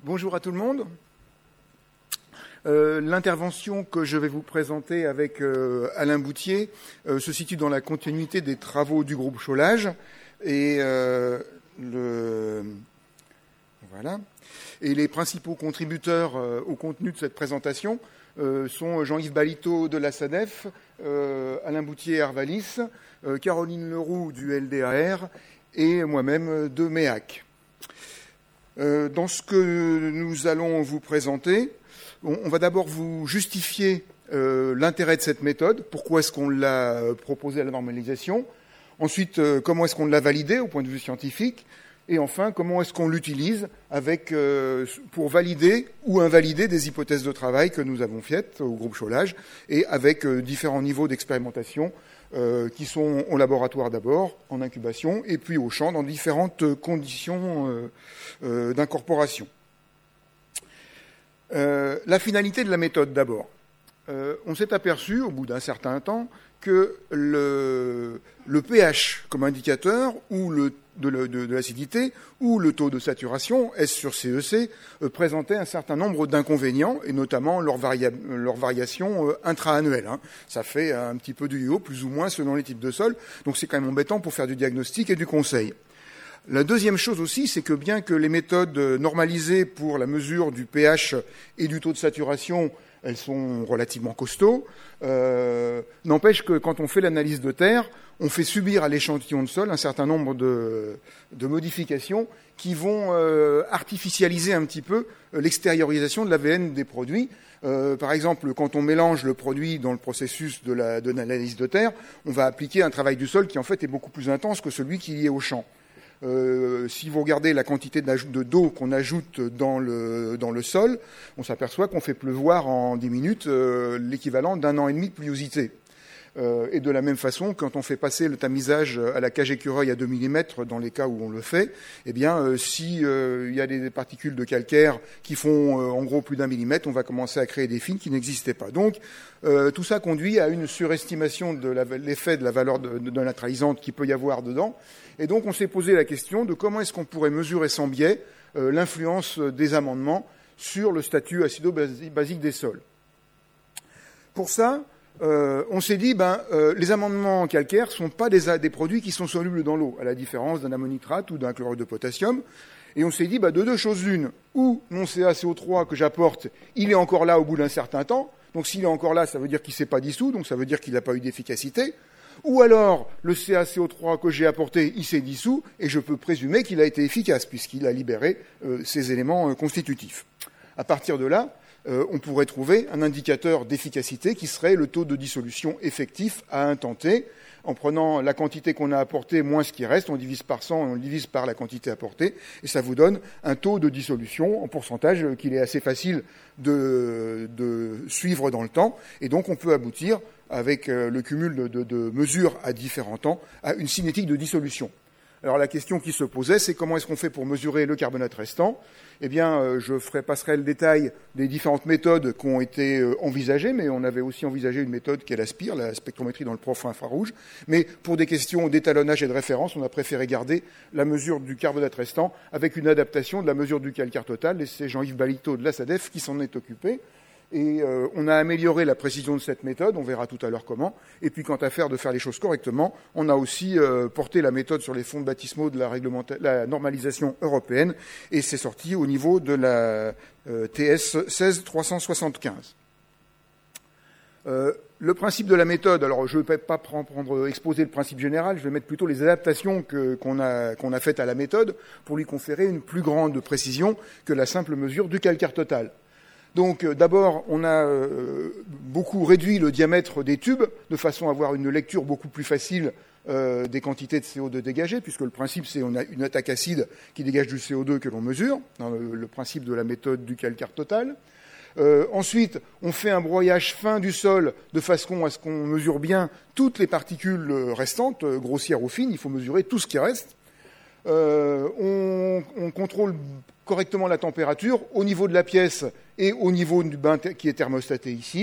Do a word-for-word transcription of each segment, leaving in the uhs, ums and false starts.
Bonjour à tout le monde. Euh, l'intervention que je vais vous présenter avec euh, Alain Boutier euh, se situe dans la continuité des travaux du groupe Cholage et euh, le voilà. Et les principaux contributeurs euh, au contenu de cette présentation euh, sont Jean-Yves Balitot de la SADEF, euh, Alain Boutier Hervalis, euh, Caroline Leroux du L D A R et moi-même de MEAC. Euh, dans ce que nous allons vous présenter, on, on va d'abord vous justifier euh, l'intérêt de cette méthode, pourquoi est-ce qu'on l'a proposée à la normalisation, ensuite euh, comment est-ce qu'on l'a validée au point de vue scientifique, et enfin comment est-ce qu'on l'utilise avec, euh, pour valider ou invalider des hypothèses de travail que nous avons faites au groupe Cholage, et avec euh, différents niveaux d'expérimentation euh, qui sont au laboratoire d'abord, en incubation, et puis au champ dans différentes conditions euh, euh, d'incorporation. Euh, la finalité de la méthode d'abord. Euh, on s'est aperçu, au bout d'un certain temps, que le, le pH comme indicateur ou le, de, de, de l'acidité ou le taux de saturation, S sur C E C, euh, présentait un certain nombre d'inconvénients, et notamment leur, varia, leur variation euh, intra-annuelle. Hein. Ça fait un petit peu du yo, plus ou moins selon les types de sol, donc c'est quand même embêtant pour faire du diagnostic et du conseil. La deuxième chose aussi, c'est que bien que les méthodes normalisées pour la mesure du pH et du taux de saturation, elles sont relativement costauds, euh, n'empêche que quand on fait l'analyse de terre, on fait subir à l'échantillon de sol un certain nombre de, de modifications qui vont euh, artificialiser un petit peu l'extériorisation de l'A V N des produits. Euh, par exemple, quand on mélange le produit dans le processus de, la, de l'analyse de terre, on va appliquer un travail du sol qui en fait est beaucoup plus intense que celui qui est au champ. Euh, si vous regardez la quantité de d'eau qu'on ajoute dans le, dans le sol, on s'aperçoit qu'on fait pleuvoir en dix minutes euh, l'équivalent d'un an et demi de pluviosité. Euh, et de la même façon, quand on fait passer le tamisage à la cage écureuil à deux millimètres, dans les cas où on le fait, eh bien, euh, si euh, il y a des particules de calcaire qui font euh, en gros plus d'un millimètre, on va commencer à créer des fines qui n'existaient pas. Donc, euh, tout ça conduit à une surestimation de la, l'effet de la valeur de, de, de neutralisante qu'il peut y avoir dedans. Et donc, on s'est posé la question de comment est-ce qu'on pourrait mesurer sans biais euh, l'influence des amendements sur le statut acido-basique des sols. Pour ça, euh, on s'est dit, ben, euh, les amendements calcaires ne sont pas des, des produits qui sont solubles dans l'eau, à la différence d'un ammonitrate ou d'un chlorure de potassium. Et on s'est dit, ben, de deux choses l'une, ou mon C a C O trois que j'apporte, il est encore là au bout d'un certain temps. Donc, s'il est encore là, ça veut dire qu'il ne s'est pas dissous, donc ça veut dire qu'il n'a pas eu d'efficacité. Ou alors, le C a C O trois que j'ai apporté, il s'est dissous, et je peux présumer qu'il a été efficace, puisqu'il a libéré euh, ces éléments euh, constitutifs. À partir de là, euh, on pourrait trouver un indicateur d'efficacité qui serait le taux de dissolution effectif à un temps T. En prenant la quantité qu'on a apportée moins ce qui reste, on divise par cent et on divise par la quantité apportée, et ça vous donne un taux de dissolution en pourcentage qu'il est assez facile de, de suivre dans le temps, et donc on peut aboutir avec le cumul de, de, de mesures à différents temps, à une cinétique de dissolution. Alors la question qui se posait, c'est comment est-ce qu'on fait pour mesurer le carbonate restant ? Eh bien, je ferai, passerai le détail des différentes méthodes qui ont été envisagées, mais on avait aussi envisagé une méthode qui est la SPIR, la spectrométrie dans le profond infrarouge. Mais pour des questions d'étalonnage et de référence, on a préféré garder la mesure du carbonate restant avec une adaptation de la mesure du calcaire total, et c'est Jean-Yves Balitot de la SADEF qui s'en est occupé. Et euh, on a amélioré la précision de cette méthode, on verra tout à l'heure comment. Et puis, quant à faire de faire les choses correctement, on a aussi euh, porté la méthode sur les fonds baptismaux de la, réglementa- la normalisation européenne, et c'est sorti au niveau de la euh, T S seize trois cent soixante-quinze. Euh, le principe de la méthode, alors je ne vais pas prendre, prendre, exposer le principe général, je vais mettre plutôt les adaptations que, qu'on a, qu'on a faites à la méthode pour lui conférer une plus grande précision que la simple mesure du calcaire total. Donc euh, d'abord, on a euh, beaucoup réduit le diamètre des tubes de façon à avoir une lecture beaucoup plus facile euh, des quantités de C O deux dégagées, puisque le principe, c'est on a une attaque acide qui dégage du C O deux que l'on mesure, dans le, le principe de la méthode du calcaire total. Euh, ensuite, on fait un broyage fin du sol de façon à ce qu'on mesure bien toutes les particules restantes, grossières ou fines, il faut mesurer tout ce qui reste. Euh, on, on contrôle correctement la température au niveau de la pièce et au niveau du bain qui est thermostaté ici.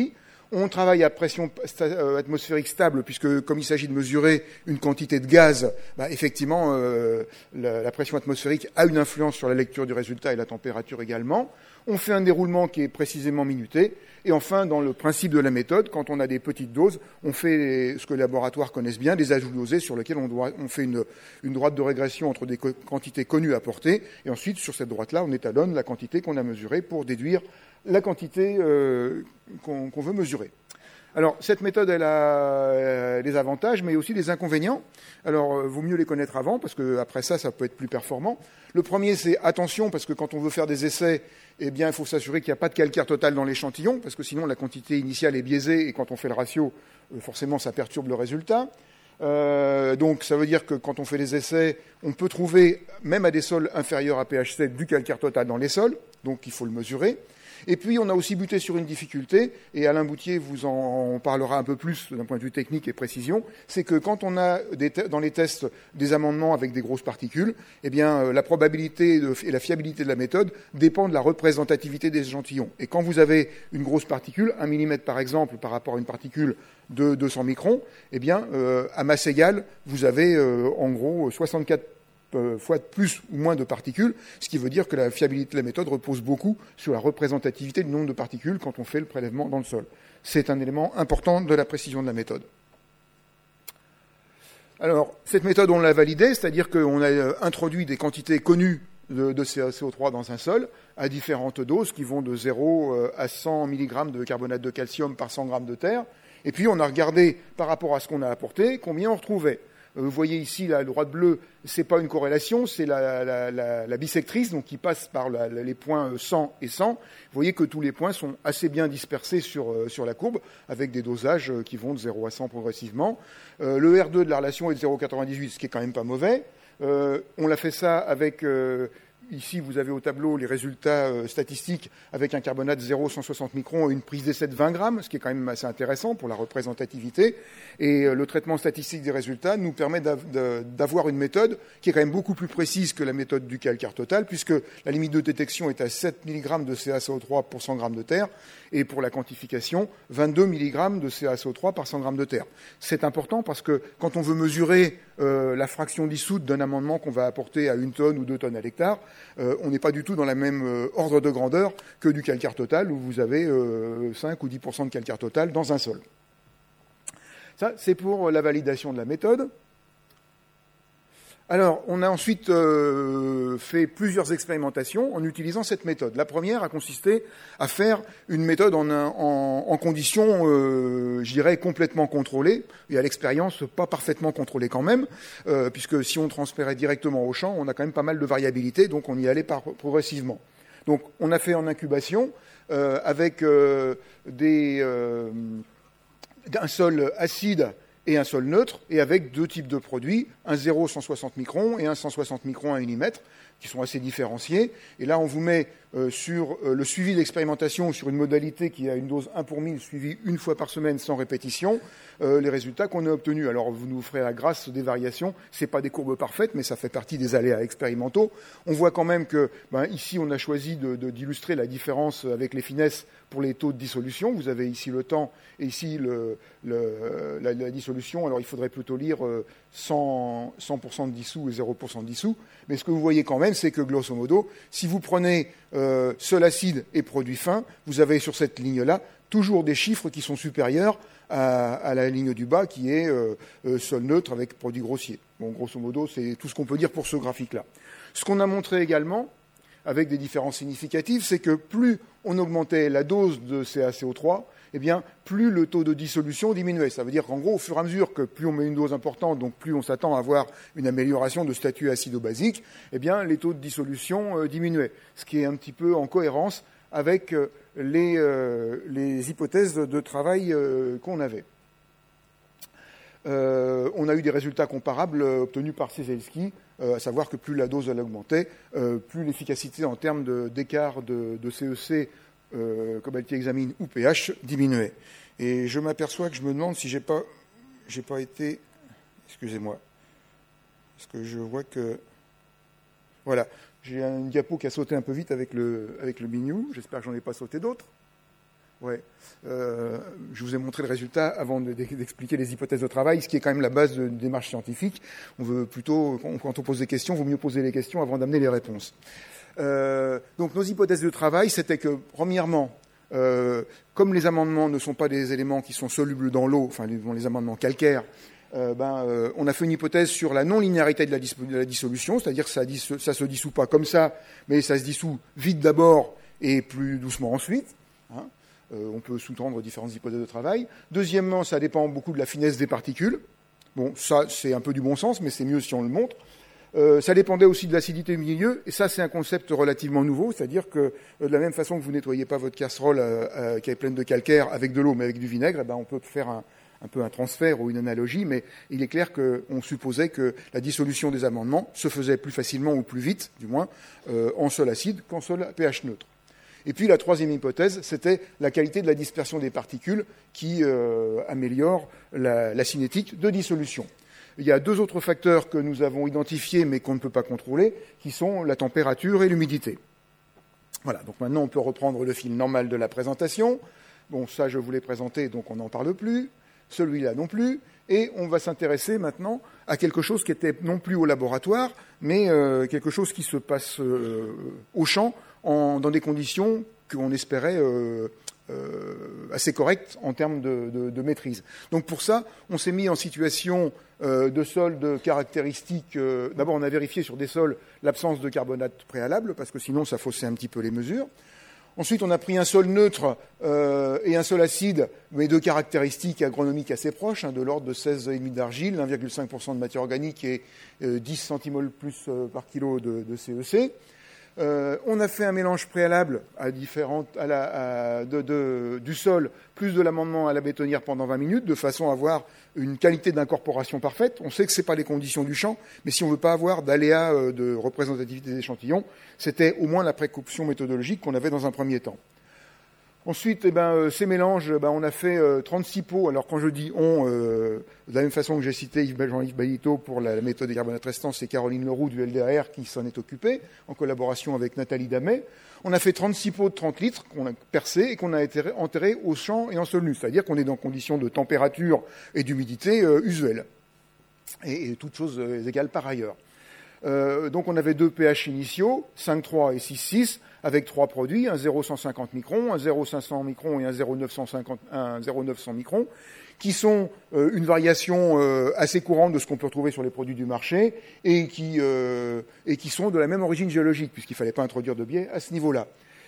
On travaille à pression atmosphérique stable, puisque comme il s'agit de mesurer une quantité de gaz, bah, effectivement, euh, la, la pression atmosphérique a une influence sur la lecture du résultat et la température également. On fait un déroulement qui est précisément minuté. Et enfin, dans le principe de la méthode, quand on a des petites doses, on fait ce que les laboratoires connaissent bien, des ajouts dosés sur lesquels on, doit, on fait une, une droite de régression entre des quantités connues apportées. Et ensuite, sur cette droite-là, on étalonne la quantité qu'on a mesurée pour déduire la quantité euh, qu'on, qu'on veut mesurer. Alors, cette méthode, elle a euh, des avantages, mais aussi des inconvénients. Alors, euh, vaut mieux les connaître avant, parce qu'après ça, ça peut être plus performant. Le premier, c'est attention, parce que quand on veut faire des essais, eh bien, il faut s'assurer qu'il n'y a pas de calcaire total dans l'échantillon, parce que sinon, la quantité initiale est biaisée, et quand on fait le ratio, euh, forcément, ça perturbe le résultat. Euh, donc, ça veut dire que quand on fait des essais, on peut trouver, même à des sols inférieurs à pH sept, du calcaire total dans les sols, donc il faut le mesurer. Et puis, on a aussi buté sur une difficulté, et Alain Boutier vous en parlera un peu plus d'un point de vue technique et précision, c'est que quand on a des te- dans les tests des amendements avec des grosses particules, eh bien, euh, la probabilité de, et la fiabilité de la méthode dépend de la représentativité des échantillons. Et quand vous avez une grosse particule, un millimètre par exemple, par rapport à une particule de deux cents microns, eh bien, euh, à masse égale, vous avez euh, en gros soixante-quatre fois plus ou moins de particules, ce qui veut dire que la fiabilité de la méthode repose beaucoup sur la représentativité du nombre de particules quand on fait le prélèvement dans le sol. C'est un élément important de la précision de la méthode. Alors, cette méthode, on l'a validée, c'est-à-dire qu'on a introduit des quantités connues de, de C a C O trois dans un sol à différentes doses qui vont de zéro à cent milligrammes de carbonate de calcium par cent grammes de terre. Et puis, on a regardé par rapport à ce qu'on a apporté, combien on retrouvait. Vous voyez ici, la droite bleue, c'est pas une corrélation, c'est la, la, la, la bisectrice, donc qui passe par la, les points cent et cent. Vous voyez que tous les points sont assez bien dispersés sur, sur la courbe, avec des dosages qui vont de zéro à cent progressivement. Euh, le R deux de la relation est de zéro virgule quatre-vingt-dix-huit, ce qui est quand même pas mauvais. Euh, on l'a fait ça avec... Euh, Ici, vous avez au tableau les résultats euh, statistiques avec un carbonate zéro virgule cent soixante microns et une prise d'essai de vingt grammes, ce qui est quand même assez intéressant pour la représentativité. Et euh, le traitement statistique des résultats nous permet d'avoir une méthode qui est quand même beaucoup plus précise que la méthode du calcaire total, puisque la limite de détection est à sept milligrammes de C a C O trois pour cent grammes de terre, et pour la quantification, vingt-deux milligrammes de C a C O trois par cent grammes de terre. C'est important parce que quand on veut mesurer euh, la fraction dissoute d'un amendement qu'on va apporter à une tonne ou deux tonnes à l'hectare, Euh, on n'est pas du tout dans la même euh, ordre de grandeur que du calcaire total, où vous avez euh, cinq ou dix pour cent de calcaire total dans un sol. Ça, c'est pour la validation de la méthode. Alors, on a ensuite euh, fait plusieurs expérimentations en utilisant cette méthode. La première a consisté à faire une méthode en, en, en conditions, euh, je dirais, complètement contrôlées, et à l'expérience pas parfaitement contrôlées quand même, euh, puisque si on transpérait directement au champ, on a quand même pas mal de variabilité, donc on y allait par, progressivement. Donc, on a fait en incubation euh, avec euh, des, euh, un sol acide et un sol neutre, et avec deux types de produits, un zéro cent soixante microns et un cent soixante microns à un millimètre, qui sont assez différenciés. Et là, on vous met euh, sur euh, le suivi de l'expérimentation, sur une modalité qui a une dose un pour mille, suivie une fois par semaine sans répétition, euh, les résultats qu'on a obtenus. Alors, vous nous ferez la grâce des variations. C'est pas des courbes parfaites, mais ça fait partie des aléas expérimentaux. On voit quand même que, ben, ici, on a choisi de, de, d'illustrer la différence avec les finesses pour les taux de dissolution. Vous avez ici le temps et ici le, le, la, la dissolution. Alors, il faudrait plutôt lire euh, cent pour cent de dissous et zéro pour cent de dissous. Mais ce que vous voyez quand même, c'est que, grosso modo, si vous prenez euh, seul acide et produit fin, vous avez sur cette ligne-là toujours des chiffres qui sont supérieurs à, à la ligne du bas, qui est euh, euh, sol neutre avec produit grossier. Bon, grosso modo, c'est tout ce qu'on peut dire pour ce graphique-là. Ce qu'on a montré également, avec des différences significatives, c'est que plus on augmentait la dose de C a C O trois, eh bien, plus le taux de dissolution diminuait. Ça veut dire qu'en gros, au fur et à mesure que plus on met une dose importante, donc plus on s'attend à avoir une amélioration de statut acido-basique, eh bien, les taux de dissolution euh, diminuaient. Ce qui est un petit peu en cohérence avec euh, les, euh, les hypothèses de travail euh, qu'on avait. Euh, on a eu des résultats comparables euh, obtenus par Ciesielski, euh, à savoir que plus la dose elle augmentait, euh, plus l'efficacité en termes de, d'écart de, de C E C, euh, cobalti-hexamine ou pH diminuait. Et je m'aperçois que je me demande si j'ai pas, j'ai pas été, excusez-moi, parce que je vois que, voilà, j'ai une diapo qui a sauté un peu vite avec le, avec le bignou. J'espère que j'en ai pas sauté d'autres. Ouais. Euh, je vous ai montré le résultat avant de, d'expliquer les hypothèses de travail, ce qui est quand même la base d'une démarche scientifique. On veut plutôt, quand on pose des questions, il vaut mieux poser les questions avant d'amener les réponses. Euh, donc nos hypothèses de travail, c'était que, premièrement, euh, comme les amendements ne sont pas des éléments qui sont solubles dans l'eau, enfin les, les amendements calcaires, euh, ben, euh, on a fait une hypothèse sur la non-linéarité de la, dis- de la dissolution, c'est-à-dire que ça, dis- ça se dissout pas comme ça, mais ça se dissout vite d'abord et plus doucement ensuite. Hein. Euh, on peut sous-tendre différentes hypothèses de travail. Deuxièmement, ça dépend beaucoup de la finesse des particules. Bon, ça, c'est un peu du bon sens, mais c'est mieux si on le montre. Euh, ça dépendait aussi de l'acidité du milieu, et ça, c'est un concept relativement nouveau, c'est-à-dire que euh, de la même façon que vous nettoyez pas votre casserole euh, euh, qui est pleine de calcaire avec de l'eau, mais avec du vinaigre, eh ben, on peut faire un, un peu un transfert ou une analogie, mais il est clair qu'on supposait que la dissolution des amendements se faisait plus facilement ou plus vite, du moins, euh, en sol acide qu'en sol à pH neutre. Et puis la troisième hypothèse, c'était la qualité de la dispersion des particules qui euh, améliore la, la cinétique de dissolution. Il y a deux autres facteurs que nous avons identifiés mais qu'on ne peut pas contrôler, qui sont la température et l'humidité. Voilà, donc maintenant on peut reprendre le fil normal de la présentation. Bon, ça je vous l'ai présenté, donc on n'en parle plus. Celui-là non plus. Et on va s'intéresser maintenant à quelque chose qui était non plus au laboratoire, mais euh, quelque chose qui se passe euh, au champ, en, dans des conditions qu'on espérait euh, euh, assez correctes en termes de, de, de maîtrise. Donc pour ça, on s'est mis en situation euh, de sol de caractéristiques. Euh, d'abord, on a vérifié sur des sols l'absence de carbonate préalable, parce que sinon ça faussait un petit peu les mesures. Ensuite, on a pris un sol neutre euh, et un sol acide, mais de caractéristiques agronomiques assez proches, hein, de l'ordre de seize virgule cinq d'argile, un virgule cinq pour cent de matière organique et euh, dix centimoles plus euh, par kilo de, de C E C. Euh, on a fait un mélange préalable à différentes, à la, à, de, de, du sol, plus de l'amendement à la bétonnière pendant vingt minutes, de façon à avoir une qualité d'incorporation parfaite. On sait que ce n'est pas les conditions du champ, mais si on ne veut pas avoir d'aléas euh, de représentativité des échantillons, c'était au moins la précaution méthodologique qu'on avait dans un premier temps. Ensuite, eh ben, euh, ces mélanges, ben, on a fait euh, trente-six pots. Alors quand je dis on, euh, de la même façon que j'ai cité Yves, Jean-Yves Balito pour la, la méthode des carbonates restants, c'est Caroline Leroux du L D R R qui s'en est occupée, en collaboration avec Nathalie Damet. On a fait trente-six pots de trente litres qu'on a percés et qu'on a enterrés au champ et en sol nu, c'est-à-dire qu'on est dans conditions de température et d'humidité euh, usuelles, et, et toutes choses euh, égales par ailleurs. Euh, donc on avait deux pH initiaux, cinq virgule trois et six virgule six, avec trois produits, un zéro virgule cent cinquante microns, un zéro virgule cinq cents microns et un zéro virgule neuf cents microns, qui sont euh, une variation euh, assez courante de ce qu'on peut retrouver sur les produits du marché et qui, euh, et qui sont de la même origine géologique, puisqu'il ne fallait pas introduire de biais à ce niveau-là.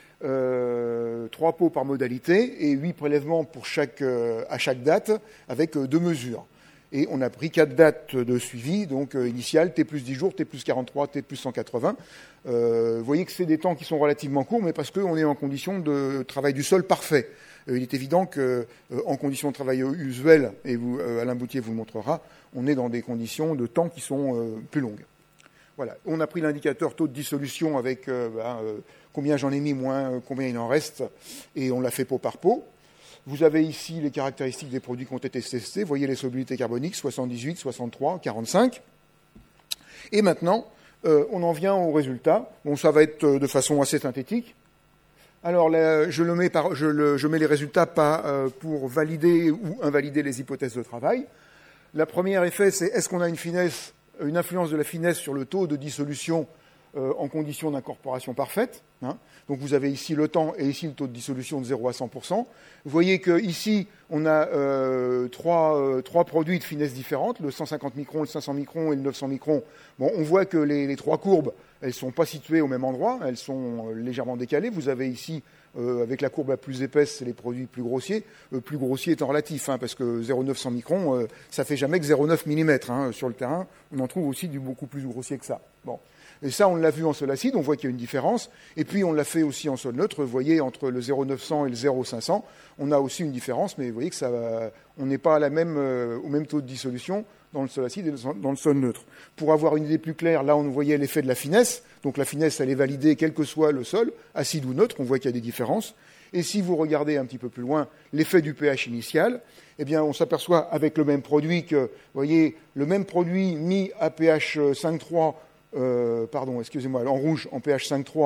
Euh, trois pots par modalité et huit prélèvements pour chaque, euh, à chaque date, avec euh, deux mesures. Et on a pris quatre dates de suivi, donc euh, initiales, T plus dix jours, T plus quarante-trois, T plus cent quatre-vingts. Euh, vous voyez que c'est des temps qui sont relativement courts, mais parce qu'on est en condition de travail du sol parfait. Euh, il est évident qu'en euh, conditions de travail usuelles, et vous, euh, Alain Boutier vous le montrera, on est dans des conditions de temps qui sont euh, plus longues. Voilà. On a pris l'indicateur taux de dissolution avec euh, ben, euh, combien j'en ai mis, moins euh, combien il en reste, et on l'a fait pot par pot. Vous avez ici les caractéristiques des produits qui ont été testés. Vous voyez les solubilités carboniques, soixante-dix-huit, soixante-trois, quarante-cinq. Et maintenant, euh, on en vient au résultat. Bon, ça va être de façon assez synthétique. Alors, là, je, le mets par, je, le, je mets les résultats pas euh, pour valider ou invalider les hypothèses de travail. La première effet, c'est est-ce qu'on a une finesse, une influence de la finesse sur le taux de dissolution euh, en conditions d'incorporation parfaite, hein. Donc vous avez ici le temps et ici le taux de dissolution de zéro à cent pour cent. Vous voyez qu'ici, on a euh, trois, euh, trois produits de finesse différentes, le cent cinquante microns, le cinq cents microns et le neuf cents microns. Bon, on voit que les, les trois courbes, elles ne sont pas situées au même endroit, elles sont euh, légèrement décalées. Vous avez ici, euh, avec la courbe la plus épaisse, c'est les produits plus grossiers. Euh, plus grossier étant relatif, hein, parce que zéro virgule neuf cents microns, euh, ça fait jamais que zéro virgule neuf millimètres. Hein, sur le terrain, on en trouve aussi du beaucoup plus grossier que ça. Bon. Et ça, on l'a vu en sol acide, on voit qu'il y a une différence. Et puis, on l'a fait aussi en sol neutre. Vous voyez, entre le zéro virgule neuf cents et le zéro virgule cinq cents, on a aussi une différence, mais vous voyez que ça, on n'est pas à la même, euh, au même taux de dissolution dans le sol acide et dans le sol neutre. Pour avoir une idée plus claire, là, on voyait l'effet de la finesse. Donc, la finesse, elle est validée quel que soit le sol, acide ou neutre. On voit qu'il y a des différences. Et si vous regardez un petit peu plus loin l'effet du pH initial, eh bien, on s'aperçoit avec le même produit que, vous voyez, le même produit mis à pH cinq virgule trois, Euh, pardon, excusez-moi, en rouge, en pH cinq virgule trois,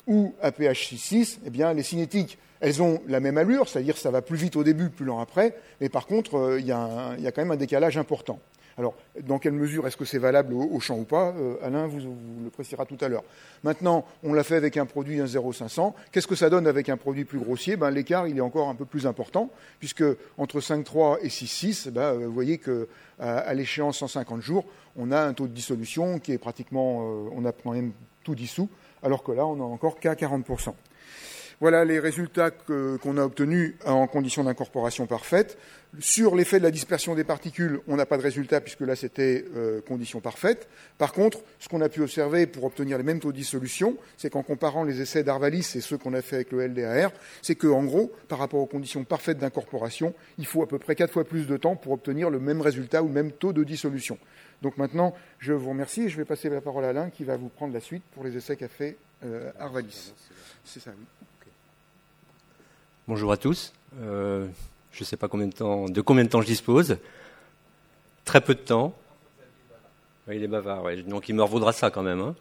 ou à pH six six, eh bien, les cinétiques, elles ont la même allure, c'est-à-dire que ça va plus vite au début, plus lent après, mais par contre, euh, il y, y a quand même un décalage important. Alors, dans quelle mesure est-ce que c'est valable au, au champ ou pas euh, Alain vous, vous le précisera tout à l'heure. Maintenant, on l'a fait avec un produit un zéro cinq cents. Qu'est-ce que ça donne avec un produit plus grossier? Ben, l'écart, il est encore un peu plus important, puisque entre cinq virgule trois et six virgule six, ben, vous voyez qu'à à l'échéance cent cinquante jours, on a un taux de dissolution qui est pratiquement, euh, on a quand même tout dissous, alors que là, on n'a encore qu'à quarante pour cent. Voilà les résultats que, qu'on a obtenus en conditions d'incorporation parfaite. Sur l'effet de la dispersion des particules, on n'a pas de résultat puisque là c'était euh, conditions parfaites. Par contre, ce qu'on a pu observer pour obtenir les mêmes taux de dissolution, c'est qu'en comparant les essais d'Arvalis et ceux qu'on a fait avec le L D A R, c'est qu'en gros, par rapport aux conditions parfaites d'incorporation, il faut à peu près quatre fois plus de temps pour obtenir le même résultat ou le même taux de dissolution. Donc maintenant, je vous remercie et je vais passer la parole à Alain qui va vous prendre la suite pour les essais qu'a fait euh, Arvalis. C'est ça, oui. Bonjour à tous. Euh, je ne sais pas combien de, temps, de combien de temps je dispose. Très peu de temps. Oui, il est bavard, ouais. Donc il me revaudra ça quand même. Hein.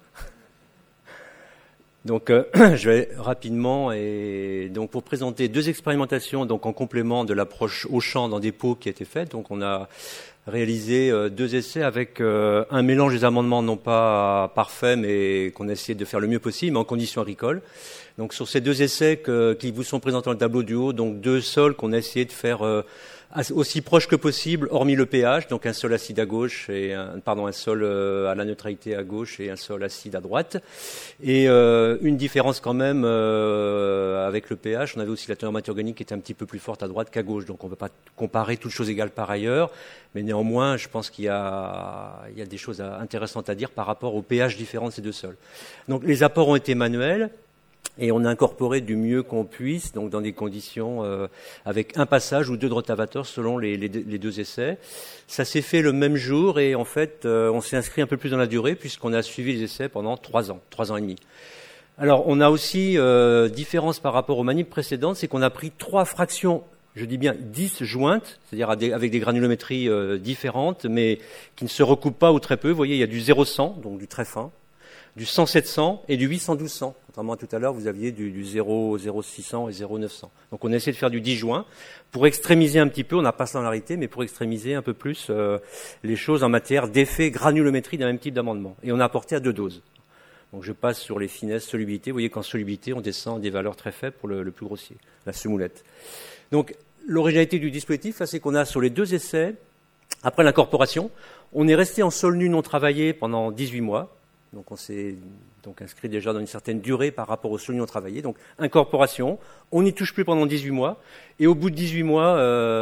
Donc euh, je vais rapidement et donc pour présenter deux expérimentations donc en complément de l'approche au champ dans des pots qui a été faite. Donc on a réalisé euh, deux essais avec euh, un mélange des amendements non pas parfait mais qu'on a essayé de faire le mieux possible mais en conditions agricoles. Donc sur ces deux essais que, qui vous sont présentés dans le tableau du haut, donc deux sols qu'on a essayé de faire euh, aussi proches que possible, hormis le pH, donc un sol acide à gauche et un, pardon un sol euh, à la neutralité à gauche et un sol acide à droite. Et euh, une différence quand même euh, avec le pH, on avait aussi la teneur matière organique qui était un petit peu plus forte à droite qu'à gauche. Donc on ne peut pas comparer toutes choses égales par ailleurs, mais néanmoins je pense qu'il y a, il y a des choses à, intéressantes à dire par rapport au pH différent de ces deux sols. Donc les apports ont été manuels. Et on a incorporé du mieux qu'on puisse, donc dans des conditions euh, avec un passage ou deux de rotavateur selon les, les, les deux essais. Ça s'est fait le même jour et en fait, euh, on s'est inscrit un peu plus dans la durée puisqu'on a suivi les essais pendant trois ans, trois ans et demi. Alors, on a aussi euh, différence par rapport aux manips précédentes, c'est qu'on a pris trois fractions, je dis bien dix jointes, c'est-à-dire avec des granulométries euh, différentes, mais qui ne se recoupent pas ou très peu. Vous voyez, il y a du zéro cent, donc du très fin, du cent sept cents et du huit cent douze cents. Contrairement à tout à l'heure, vous aviez du, du zéro six cents et zéro neuf cents. Donc on a essayé de faire du dix joints pour extrémiser un petit peu, on n'a pas ça dans la réalité, mais pour extrémiser un peu plus euh, les choses en matière d'effet granulométrie d'un même type d'amendement. Et on a apporté à deux doses. Donc je passe sur les finesses, solubilité. Vous voyez qu'en solubilité, on descend à des valeurs très faibles pour le, le plus grossier, la semoulette. Donc l'originalité du dispositif, c'est qu'on a sur les deux essais, après l'incorporation, on est resté en sol nu non travaillé pendant dix-huit mois. Donc on s'est donc inscrit déjà dans une certaine durée par rapport au sol non travaillé. Donc incorporation, on n'y touche plus pendant dix-huit mois. Et au bout de dix-huit mois,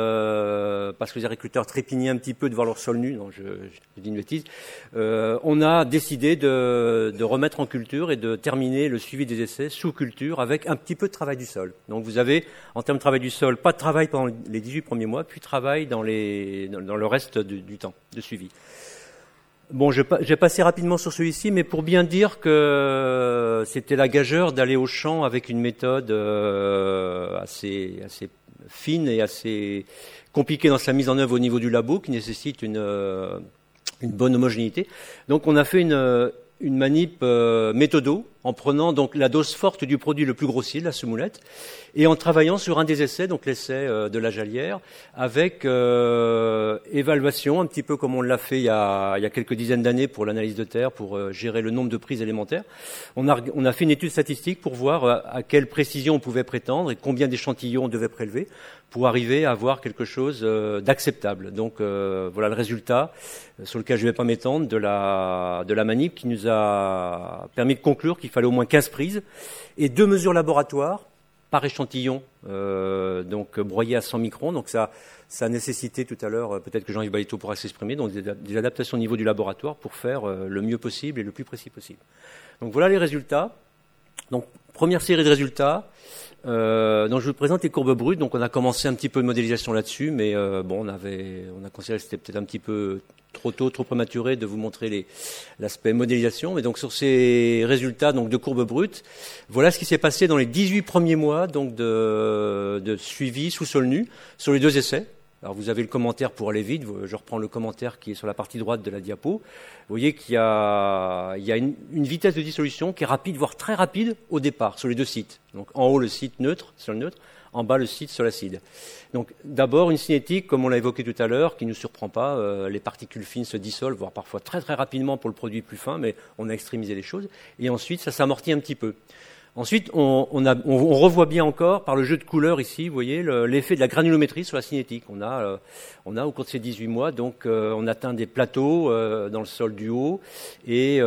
euh, parce que les agriculteurs trépignaient un petit peu de voir leur sol nu, non, je, je dis une bêtise, euh, on a décidé de, de remettre en culture et de terminer le suivi des essais sous culture avec un petit peu de travail du sol. Donc vous avez, en termes de travail du sol, pas de travail pendant les dix-huit premiers mois, puis travail dans, les, dans, dans le reste du, du temps de suivi. Bon, je vais passer rapidement sur celui-ci, mais pour bien dire que c'était la gageure d'aller au champ avec une méthode euh, assez, assez fine et assez compliquée dans sa mise en œuvre au niveau du labo, qui nécessite une, euh, une bonne homogénéité. Donc, on a fait une, une manip euh, méthodo, en prenant donc la dose forte du produit le plus grossier, de la semoulette, et en travaillant sur un des essais, donc l'essai euh, de la Jalière, avec euh, évaluation, un petit peu comme on l'a fait il y a, il y a quelques dizaines d'années pour l'analyse de terre, pour euh, gérer le nombre de prises élémentaires. On a, on a fait une étude statistique pour voir euh, à quelle précision on pouvait prétendre et combien d'échantillons on devait prélever pour arriver à avoir quelque chose euh, d'acceptable. Donc euh, voilà le résultat, euh, sur lequel je ne vais pas m'étendre, de la, de la manip qui nous a permis de conclure qu'il fallait au moins quinze prises et deux mesures laboratoires par échantillon, euh, donc broyé à cent microns. Donc ça, ça a nécessité tout à l'heure, peut-être que Jean-Yves Balito pourra s'exprimer, donc des, des adaptations au niveau du laboratoire pour faire euh, le mieux possible et le plus précis possible. Donc voilà les résultats. Donc première série de résultats. Euh, donc je vous présente les courbes brutes. Donc on a commencé un petit peu de modélisation là-dessus, mais euh, bon, on avait, on a considéré que c'était peut-être un petit peu trop tôt, trop prématuré de vous montrer les, l'aspect modélisation. Mais donc sur ces résultats donc de courbes brutes, voilà ce qui s'est passé dans les dix-huit premiers mois donc de, de suivi sous sol nu sur les deux essais. Alors vous avez le commentaire pour aller vite, je reprends le commentaire qui est sur la partie droite de la diapo. Vous voyez qu'il y a, il y a une, une vitesse de dissolution qui est rapide, voire très rapide au départ, sur les deux sites. Donc en haut le site neutre, sur le neutre, en bas le site sur l'acide. Donc d'abord une cinétique, comme on l'a évoqué tout à l'heure, qui ne nous surprend pas, euh, les particules fines se dissolvent, voire parfois très très rapidement pour le produit plus fin, mais on a extrémisé les choses. Et ensuite ça s'amortit un petit peu. Ensuite, on, on, a, on, on revoit bien encore, par le jeu de couleurs ici, vous voyez, le, l'effet de la granulométrie sur la cinétique. On a, euh, on a au cours de ces dix-huit mois, donc, euh, on atteint des plateaux euh, dans le sol du haut et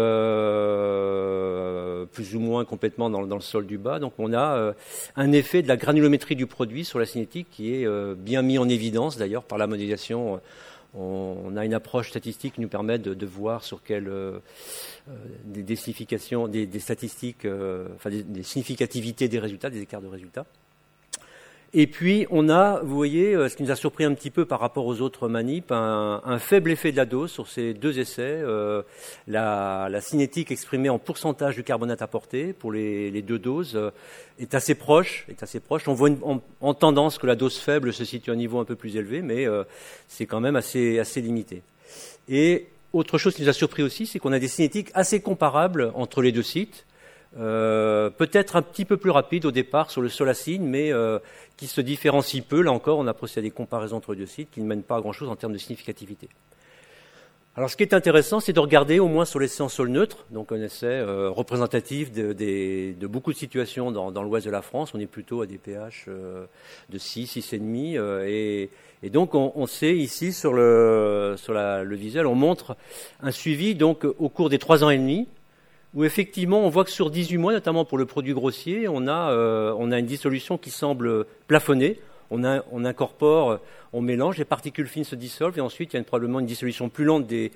euh, plus ou moins complètement dans, dans le sol du bas. Donc, on a euh, un effet de la granulométrie du produit sur la cinétique qui est euh, bien mis en évidence, d'ailleurs, par la modélisation. Euh, On a une approche statistique qui nous permet de, de voir sur quelle euh, des, des significations, des, des statistiques, euh, enfin des, des significativités des résultats, des écarts de résultats. Et puis on a, vous voyez, ce qui nous a surpris un petit peu par rapport aux autres manips, un, un faible effet de la dose sur ces deux essais. Euh, la, la cinétique exprimée en pourcentage du carbonate apporté pour les, les deux doses euh, est assez proche. Est assez proche. On voit une, en, en tendance que la dose faible se situe à un niveau un peu plus élevé, mais euh, c'est quand même assez, assez limité. Et autre chose qui nous a surpris aussi, c'est qu'on a des cinétiques assez comparables entre les deux sites. Euh, peut-être un petit peu plus rapide au départ sur le sol acide, mais euh, qui se différencie peu. Là encore, on a procédé à des comparaisons entre deux sites qui ne mènent pas à grand-chose en termes de significativité. Alors, ce qui est intéressant, c'est de regarder au moins sur l'essai en sol neutre, donc un essai euh, représentatif de, de, de beaucoup de situations dans, dans l'ouest de la France. On est plutôt à des pH euh, de six, six virgule cinq, euh, et, et donc on, on sait ici sur le, sur la, le visuel, on montre un suivi donc au cours des trois ans et demi, où effectivement on voit que sur dix-huit mois, notamment pour le produit grossier, on a, euh, on a une dissolution qui semble plafonner. On, a, on incorpore, on mélange, les particules fines se dissolvent et ensuite il y a une, probablement une dissolution plus lente des,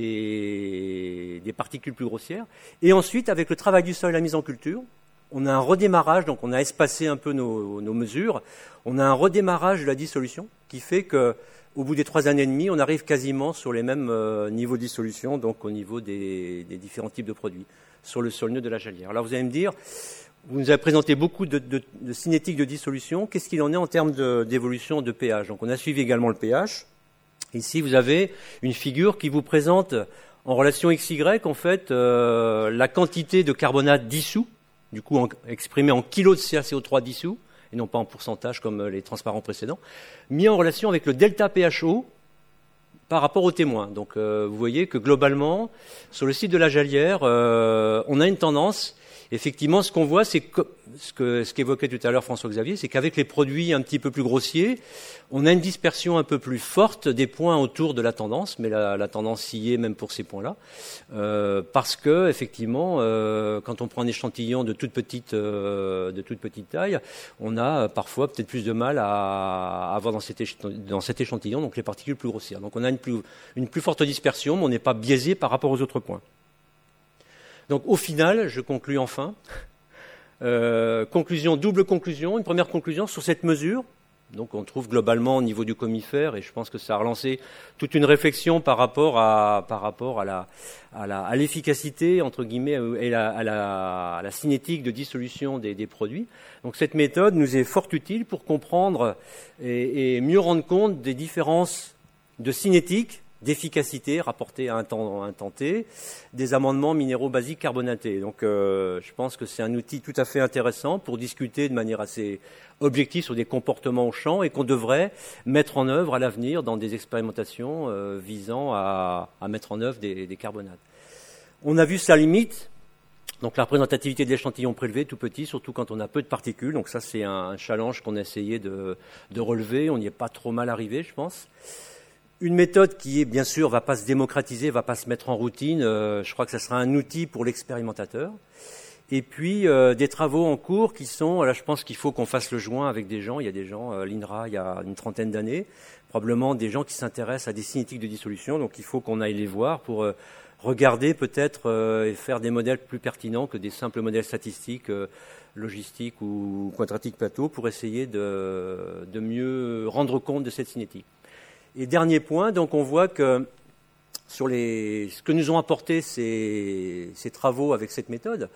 des, des particules plus grossières. Et ensuite, avec le travail du sol et la mise en culture, on a un redémarrage, donc on a espacé un peu nos, nos mesures, on a un redémarrage de la dissolution qui fait que au bout des trois années et demie, on arrive quasiment sur les mêmes euh, niveaux de dissolution, donc au niveau des, des différents types de produits, sur le sol neutre de la Jallière. Alors vous allez me dire, vous nous avez présenté beaucoup de, de, de cinétiques de dissolution, qu'est-ce qu'il en est en termes de, d'évolution de pH? Donc on a suivi également le pH. Ici, vous avez une figure qui vous présente en relation X Y, en fait, euh, la quantité de carbonate dissous, du coup en, exprimée en kilos de C a C O trois dissous, et non pas en pourcentage comme les transparents précédents, mis en relation avec le delta pH O par rapport aux témoins. Donc euh, vous voyez que globalement, sur le site de la Jallière, euh, on a une tendance. Effectivement, ce qu'on voit, c'est que, ce, que, ce qu'évoquait tout à l'heure François-Xavier, c'est qu'avec les produits un petit peu plus grossiers, on a une dispersion un peu plus forte des points autour de la tendance, mais la, la tendance y est même pour ces points-là, euh, parce que effectivement, euh, quand on prend un échantillon de toute petite, euh, de toute petite taille, on a parfois peut-être plus de mal à, à avoir dans cet, échantillon, dans cet échantillon donc les particules plus grossières. Donc on a une plus, une plus forte dispersion, mais on n'est pas biaisé par rapport aux autres points. Donc au final, je conclus enfin. Euh, conclusion, double conclusion. Une première conclusion sur cette mesure. Donc on trouve globalement au niveau du comifère, et je pense que ça a relancé toute une réflexion par rapport à, par rapport à, la, à, la, à l'efficacité, entre guillemets, et la, à, la, à la cinétique de dissolution des, des produits. Donc cette méthode nous est fort utile pour comprendre et, et mieux rendre compte des différences de cinétique, d'efficacité rapportée à un temps, à un temps T, des amendements minéraux basiques carbonatés. Donc euh, je pense que c'est un outil tout à fait intéressant pour discuter de manière assez objective sur des comportements au champ et qu'on devrait mettre en œuvre à l'avenir dans des expérimentations euh, visant à, à mettre en œuvre des, des carbonates. On a vu sa limite, donc la représentativité de l'échantillon prélevé tout petit, surtout quand on a peu de particules. Donc ça c'est un, un challenge qu'on a essayé de, de relever, on n'y est pas trop mal arrivé je pense. Une méthode qui, est, bien sûr, va pas se démocratiser, va pas se mettre en routine. Euh, je crois que ça sera un outil pour l'expérimentateur. Et puis, euh, des travaux en cours qui sont... Là, je pense qu'il faut qu'on fasse le joint avec des gens. Il y a des gens, euh, l'I N R A, il y a une trentaine d'années, probablement des gens qui s'intéressent à des cinétiques de dissolution. Donc, il faut qu'on aille les voir pour euh, regarder peut-être euh, et faire des modèles plus pertinents que des simples modèles statistiques, euh, logistiques ou quadratiques plateaux pour essayer de, de mieux rendre compte de cette cinétique. Et dernier point, donc on voit que sur les, ce que nous ont apporté ces, ces travaux avec cette méthode,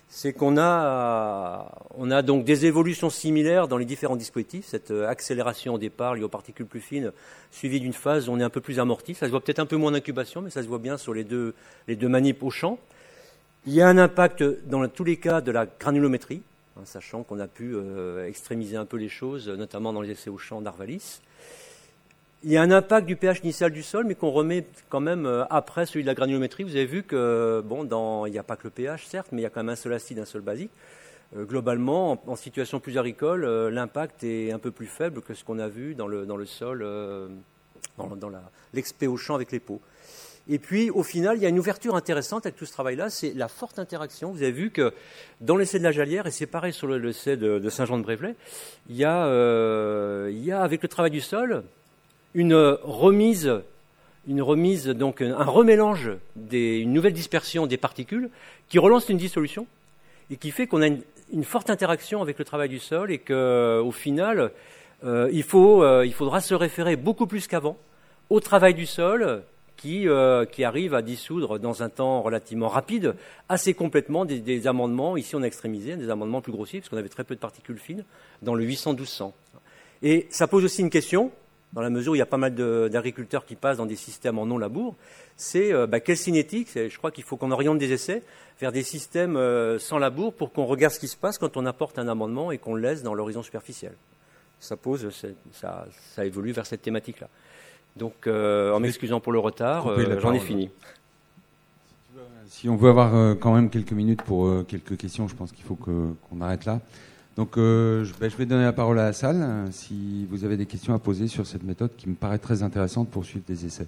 c'est qu'on a, on a donc des évolutions similaires dans les différents dispositifs, cette accélération au départ liée aux particules plus fines, suivie d'une phase où on est un peu plus amorti. Ça se voit peut-être un peu moins d'incubation, mais ça se voit bien sur les deux, les deux manips au champ. Il y a un impact dans tous les cas de la granulométrie, hein, sachant qu'on a pu euh, extrémiser un peu les choses, notamment dans les essais au champ d'Arvalis. Il y a un impact du pH initial du sol, mais qu'on remet quand même après celui de la granulométrie. Vous avez vu que, bon, dans, il n'y a pas que le pH, certes, mais il y a quand même un seul acide, un seul basique. Euh, globalement, en, en situation plus agricole, euh, l'impact est un peu plus faible que ce qu'on a vu dans le, dans le sol, euh, dans, dans la, l'expé au champ avec les pots. Et puis, au final, il y a une ouverture intéressante avec tout ce travail-là, c'est la forte interaction. Vous avez vu que dans l'essai de la Jalière, et c'est pareil sur le, l'essai de, de Saint-Jean-de-Brévelay, il y a, euh, il y a, avec le travail du sol, une remise, une remise, donc un remélange, des, une nouvelle dispersion des particules qui relance une dissolution et qui fait qu'on a une, une forte interaction avec le travail du sol et qu'au final, euh, il, faut, euh, il faudra se référer beaucoup plus qu'avant au travail du sol qui, euh, qui arrive à dissoudre dans un temps relativement rapide assez complètement des, des amendements. Ici, on a extrémisé des amendements plus grossiers parce qu'on avait très peu de particules fines dans le huit cents douze cents. Et ça pose aussi une question, dans la mesure où il y a pas mal de, d'agriculteurs qui passent dans des systèmes en non-labour, c'est euh, bah, quelle cinétique, c'est, je crois qu'il faut qu'on oriente des essais vers des systèmes euh, sans labour pour qu'on regarde ce qui se passe quand on apporte un amendement et qu'on le laisse dans l'horizon superficiel. Ça pose, ça, ça évolue vers cette thématique-là. Donc, euh, en m'excusant pour le retard, euh, j'en ai fini. Si on veut avoir euh, quand même quelques minutes pour euh, quelques questions, je pense qu'il faut que, qu'on arrête là. Donc, euh, je, ben, je vais donner la parole à la salle, hein, si vous avez des questions à poser sur cette méthode qui me paraît très intéressante pour suivre des essais.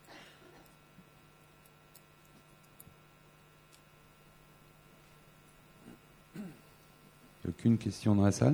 Aucune question dans la salle ?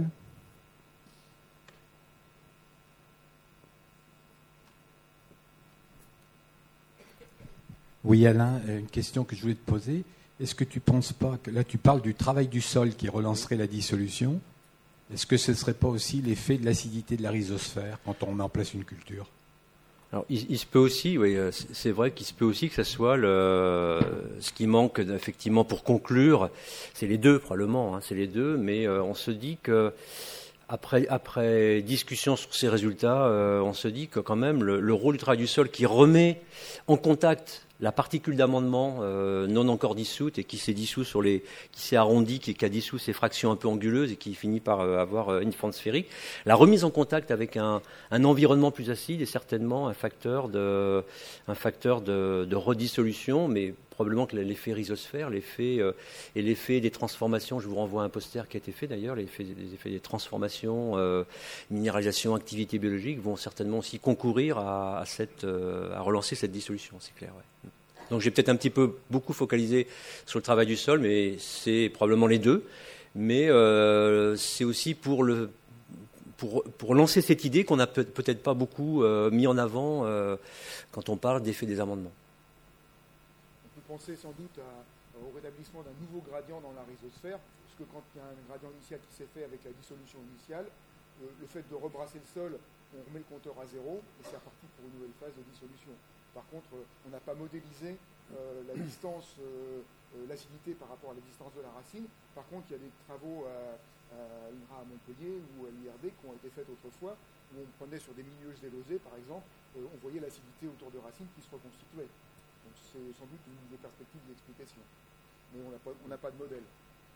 Oui, Alain, une question que je voulais te poser. Est-ce que tu ne penses pas que là, tu parles du travail du sol qui relancerait la dissolution. Est-ce que ce ne serait pas aussi l'effet de l'acidité de la rhizosphère quand on met en place une culture ? Alors, il, il se peut aussi, oui, c'est vrai qu'il se peut aussi que ça soit le, ce qui manque effectivement pour conclure. C'est les deux probablement, hein, c'est les deux, mais euh, on se dit que après, après discussion sur ces résultats, euh, on se dit que quand même le, le rôle du travail du sol qui remet en contact la particule d'amendement euh, non encore dissoute et qui s'est dissous sur les, qui s'est arrondi, qui, qui a dissous ces fractions un peu anguleuses et qui finit par euh, avoir euh, une forme sphérique. La remise en contact avec un, un environnement plus acide est certainement un facteur de, un facteur de, de redissolution, mais probablement que l'effet rhizosphère, l'effet euh, et l'effet des transformations. Je vous renvoie à un poster qui a été fait d'ailleurs. Les effets, les effets des transformations, euh, minéralisation, activité biologique vont certainement aussi concourir à, à cette, euh, à relancer cette dissolution. C'est clair. Ouais. Donc j'ai peut-être un petit peu beaucoup focalisé sur le travail du sol, mais c'est probablement les deux. Mais euh, c'est aussi pour, le, pour, pour lancer cette idée qu'on n'a peut- peut-être pas beaucoup euh, mis en avant euh, quand on parle d'effet des amendements. On peut penser sans doute à, au rétablissement d'un nouveau gradient dans la rhizosphère, parce que quand il y a un gradient initial qui s'est fait avec la dissolution initiale, le, le fait de rebrasser le sol, on remet le compteur à zéro et c'est reparti pour une nouvelle phase de dissolution. Par contre, on n'a pas modélisé euh, la distance, euh, euh, l'acidité par rapport à la distance de la racine. Par contre, il y a des travaux à, à l'I N R A à Montpellier ou à l'I R D qui ont été faits autrefois, où on prenait sur des milieux élosés, par exemple, euh, on voyait l'acidité autour de racines qui se reconstituait. Donc c'est sans doute une des perspectives d'explication. Mais on n'a pas, on n'a pas de modèle.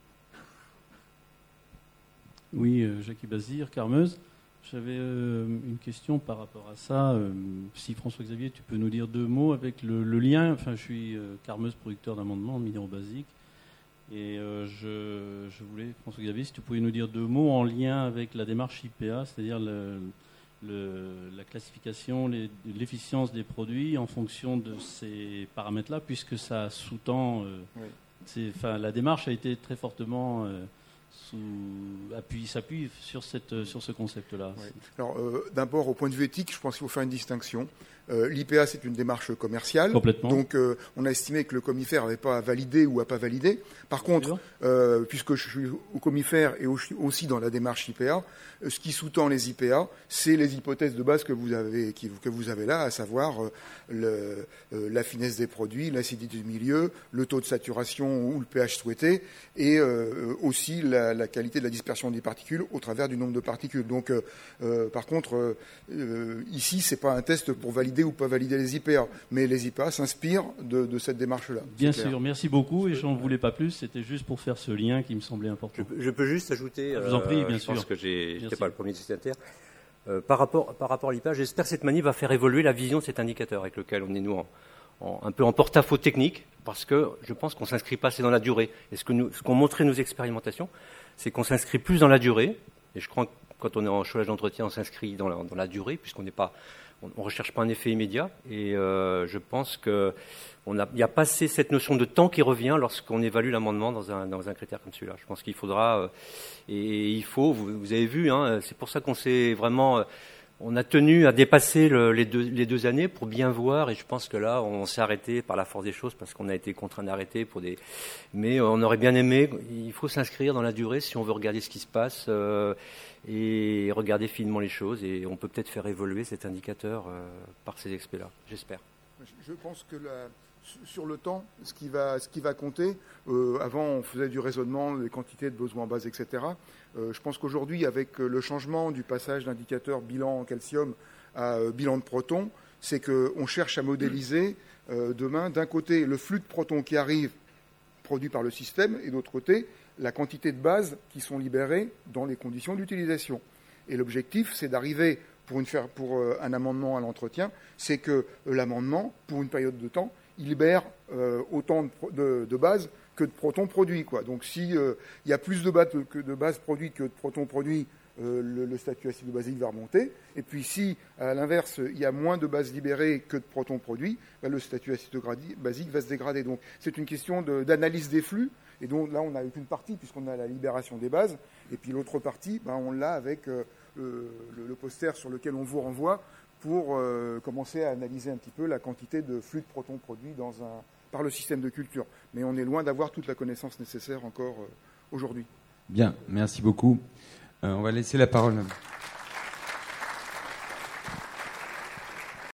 Oui, euh, Jacques Bazir, Carmeuse. J'avais euh, une question par rapport à ça. Euh, si François-Xavier, tu peux nous dire deux mots avec le, le lien. Enfin, je suis euh, Carmeuse, producteur d'amendements minéraux basiques. Et euh, je, je voulais, François-Xavier, si tu pouvais nous dire deux mots en lien avec la démarche I P A, c'est-à-dire le, le, la classification, les, l'efficience des produits en fonction de ces paramètres-là, puisque ça sous-tend... Euh, oui. c'est, enfin, la démarche a été très fortement... Euh, sous, appuie, s'appuie sur, cette, sur ce concept-là. Ouais. Alors, euh, d'abord, au point de vue éthique, je pense qu'il faut faire une distinction. Euh, L'I P A, c'est une démarche commerciale. Complètement. Donc, euh, on a estimé que le Comifère n'avait pas à valider ou à pas valider. Par contre, euh, puisque je suis au Comifère et aussi dans la démarche I P A, euh, ce qui sous-tend les I P A, c'est les hypothèses de base que vous avez, qui, que vous avez là, à savoir euh, le, euh, la finesse des produits, l'acidité du milieu, le taux de saturation ou le pH souhaité, et euh, aussi la, la qualité de la dispersion des particules au travers du nombre de particules. Donc, euh, euh, par contre, euh, euh, ici, c'est pas un test pour valider ou pas valider les I P A, mais les I P A s'inspirent de, de cette démarche-là. Bien sûr, merci beaucoup, et j'en voulais pas plus, c'était juste pour faire ce lien qui me semblait important. Je, je peux juste ajouter, je vous en prie, bien euh, sûr. Je pense que je n'étais pas le premier destinataire. Euh, par rapport, par rapport à l'I P A, j'espère que cette manip va faire évoluer la vision de cet indicateur avec lequel on est, nous, en, en, un peu en porte-à-faux technique, parce que je pense qu'on ne s'inscrit pas assez dans la durée. Et ce, que nous, ce qu'ont montré nos expérimentations, c'est qu'on s'inscrit plus dans la durée, et je crois que quand on est en choix d'entretien, on s'inscrit dans la, dans la durée, puisqu'on n'est pas, on ne recherche pas un effet immédiat, et euh, je pense que on a, il y a passé cette notion de temps qui revient lorsqu'on évalue l'amendement dans un, dans un critère comme celui-là. Je pense qu'il faudra, euh, et il faut, vous, vous avez vu, hein, c'est pour ça qu'on s'est vraiment, euh, on a tenu à dépasser le, les, deux, les deux années pour bien voir, et je pense que là, on s'est arrêté par la force des choses parce qu'on a été contraint d'arrêter pour des, mais on aurait bien aimé, il faut s'inscrire dans la durée si on veut regarder ce qui se passe, euh, et regarder finement les choses, et on peut peut-être faire évoluer cet indicateur euh, par ces experts-là, j'espère. Je pense que la, sur le temps, ce qui va, ce qui va compter, euh, avant on faisait du raisonnement, des quantités de besoins en base, et cetera. Euh, je pense qu'aujourd'hui, avec le changement du passage d'indicateur bilan en calcium à euh, bilan de protons, c'est qu'on cherche à modéliser euh, demain, d'un côté, le flux de protons qui arrive produit par le système, et d'autre côté, la quantité de bases qui sont libérées dans les conditions d'utilisation. Et l'objectif, c'est d'arriver, pour, une, pour euh, un amendement à l'entretien, c'est que euh, l'amendement, pour une période de temps, il libère euh, autant de, de, de bases que de protons produits, quoi. Donc, s'il euh, y a plus de bases, que de bases produites que de protons produits, euh, le, le statut acido-basique va remonter. Et puis, si, à l'inverse, il y a moins de bases libérées que de protons produits, ben, le statut acido-basique va se dégrader. Donc, c'est une question de, d'analyse des flux. Et donc, là, on n'a qu'une partie, puisqu'on a la libération des bases. Et puis, l'autre partie, ben, on l'a avec euh, le, le poster sur lequel on vous renvoie pour euh, commencer à analyser un petit peu la quantité de flux de protons produits dans un, par le système de culture. Mais on est loin d'avoir toute la connaissance nécessaire encore euh, aujourd'hui. Bien, merci beaucoup. Euh, on va laisser la parole